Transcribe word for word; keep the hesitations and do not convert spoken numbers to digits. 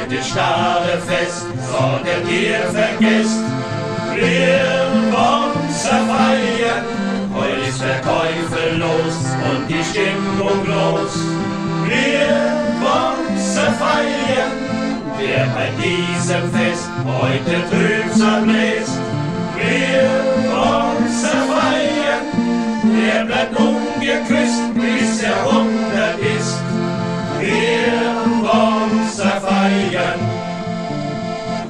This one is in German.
heute Stadefest, solltet ihr vergesst. Wir wollen's feiern, heute ist Verkäufe los und die Stimmung groß. Wir wollen's feiern, wer bei diesem Fest heute Trübsal bläst. Wir wollen's feiern, wer bleibt ungeküsst, bis Jahrhundert ist. Wir wollen's feiern.